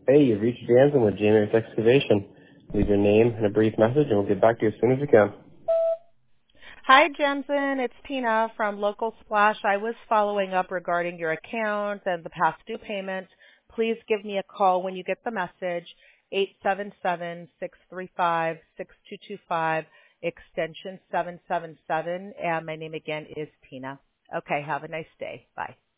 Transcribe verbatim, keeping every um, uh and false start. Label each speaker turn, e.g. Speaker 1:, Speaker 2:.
Speaker 1: Hey, you've reached Jansen with Janus Excavation. Leave your name and a brief message, and we'll get back to you as soon as we can.
Speaker 2: Hi, Jensen. It's Tina from Local Splash. I was following up regarding your account and the past due payment. Please give me a call when you get the message, eight seven seven, six three five, six two two five, extension seven seven seven, and my name again is Tina. Okay, have a nice day. Bye.